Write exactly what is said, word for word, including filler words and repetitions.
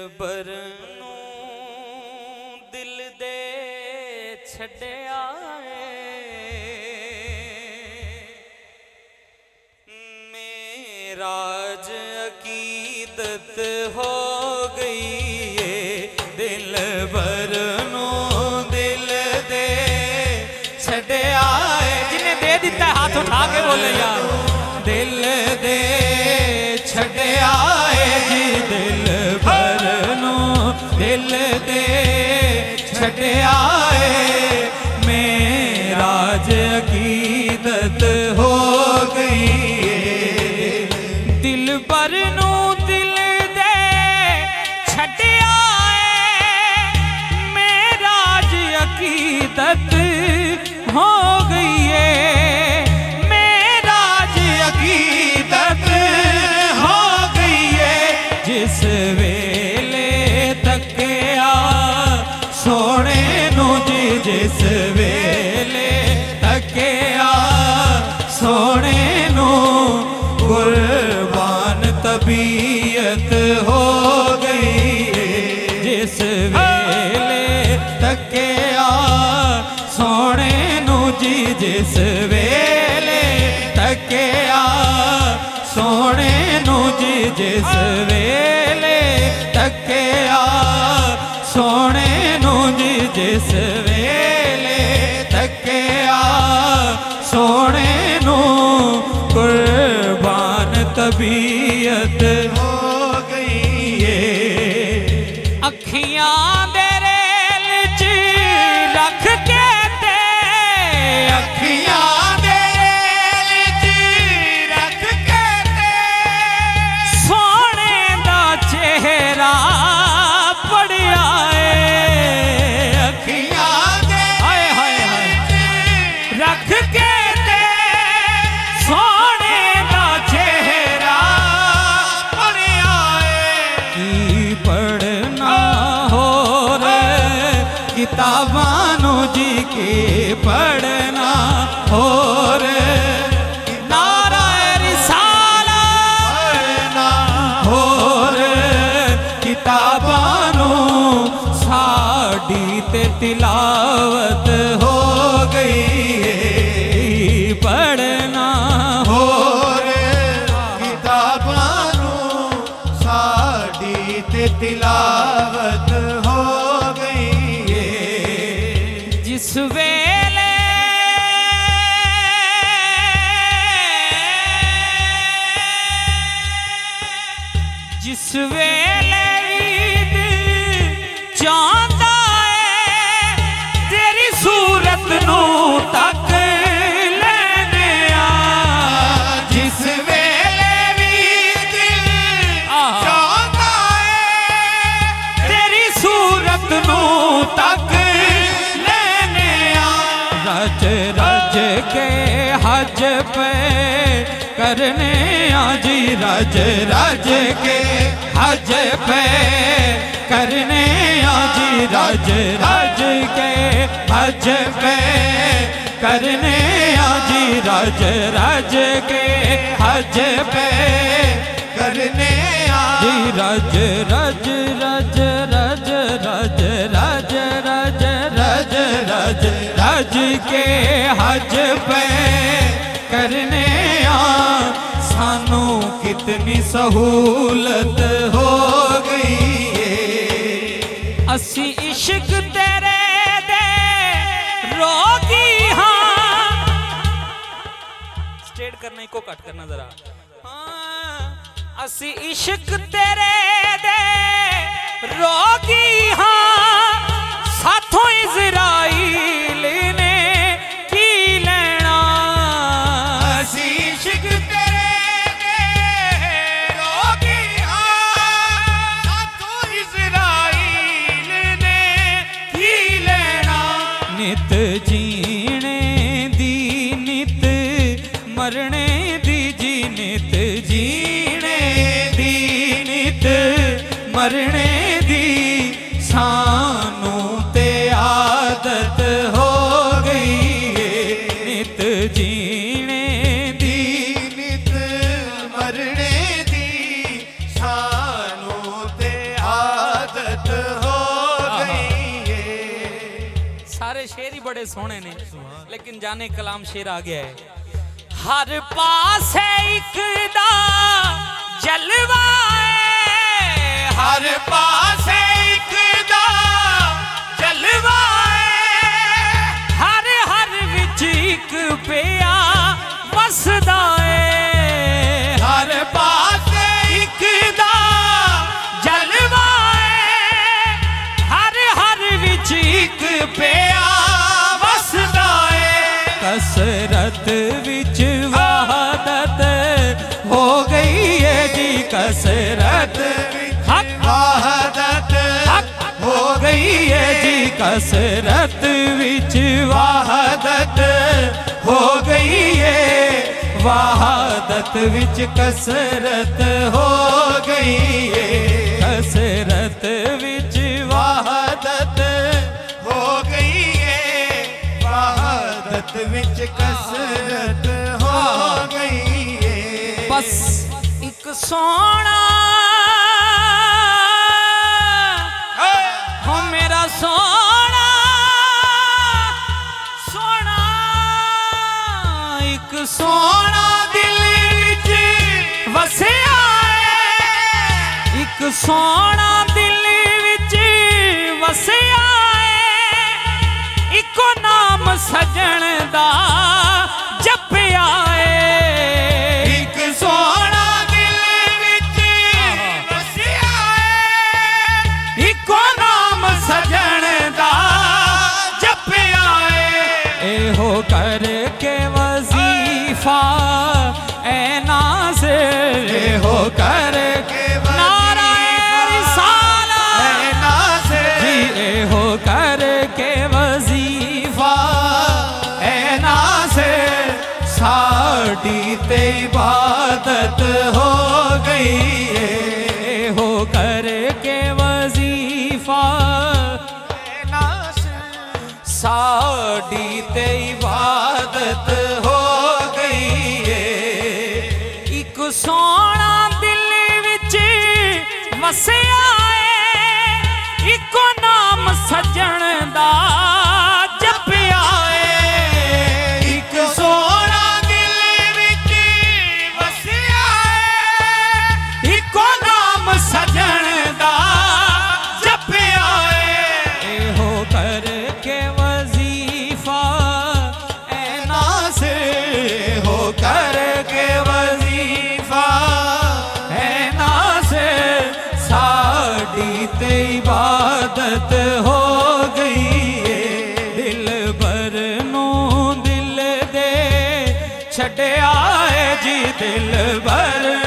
बर नू दिल दे छड्या मेरा ज अकीदत हो गई है दिल बर नू दिल दे छड्या जिन्हें दे दिता है हाथ उठा के बोले यार दिल दे छड्या जी दिल भर नू दिल दे छड्या मेरा ज अकीदत हो गई दिल भर नू दिल दे छड्या मेरा ज अकीदत हो गई है मेरा ज अकीदत हो गई है जिस वेले तकिया सोने नू जी जिस वेले तकिया सोने नू कुर्बान तबीयत हो गई जिस वेले तकिया सोने नू जी जिस वेले तकिया सोने नू जी जिस वेले तकिया सोने नू जी जिस वेले तकिया सोने नू कुर्बान तबीयत हो गई है अखियां दे रेल च रख के ते अखियां दे रेल च रख के ते सोने दा चेहरा पड़िया है अखियां दे हाय हाय हाय रख के ते सोने दा चेहरा पड़िया है की पढ़ना हो रे किताबां नू जी के पढ़ना हो रे नाराए रिसाला पढ़ना हो रे किताबां नू साडी ते तिलावत हो गई है पढ़ना हो रे किताबां नू साडी ते तिलावत हो गई है जिस वेले जिस वेले ईद चांदा है तेरी सूरत नू तक लेने आ जिस वेले ईद चांदा है तेरी सूरत नू तक लेने आ रज रज के हज पे करने आजी रज रज के हज पे करने आजी रज रज के हज पे करने आजी रज रज के हज पे करने आजी रज रज रज रज रज रज रज रज रज रज के हज पे करने आ सानू कितनी सहूलत हो गई है असी इश्क तेरे दे रोगी हाँ स्ट्रेट करना ही को कट करना जरा हाँ असी इश्क तेरे दे रोगी हाँ साथों इज़राइल ने की लेना असी इश्क तेरे दे रोगी हाँ साथों इज़राइल ने की लेना नित जीने दी नित मरने दी जी नित जीने दी नित मरने दी सानू ते आदत हो गई है नित जीने दी नित मरने दी सानू ते आदत शेर ही बड़े सोहने ने, लेकिन जाने कलाम शेर आ गया है। हर पास है एक दा जलवा है, हर पास है एक दा जलवा है, हर हर विच एक पिया वसदा है, हर पास एक दा जलवा है, हर हर विच एक पिया वसदा है। कसरत विच वहादत हो गई है जी, कसरत वहादत हो गई है जी, कसरत विच वहादत हो गई है, वहादत विच कसरत हो गई है, कसरत विच वहादत हो गई है, वहादत विच कसरत हो गई है। बस एक सोना हो मेरा सोना, सोना एक सोना दिल विच वसिया है, एक सोना दिल विच वसिया है, इको नाम सजन दा जपिया है, एक सोना दिल विच वसिया है, इको नाम सजन दा जपिया है। एहो करके वजीफा ऐना से, एहो करके नाराए रिसाला ऐना से, एहो करके वजीफा ऐना से, साड़ी ते इबादत हो गई है, एहो करके वजीफा ऐना से, साड़ी ते इबादत हो गई है। एक सोना दिल विच वसिया है, इको नाम सजन दा जपिया है, एक सोना दिल विच वसिया है, इको नाम सजन दा जपिया है। एहो करके वजीफा ऐना से, हो करके वजीफा ऐना से, साड़ी ते इबादत हो गई है। दिल भर नू दिल दे छड़िया है जी, दिल भर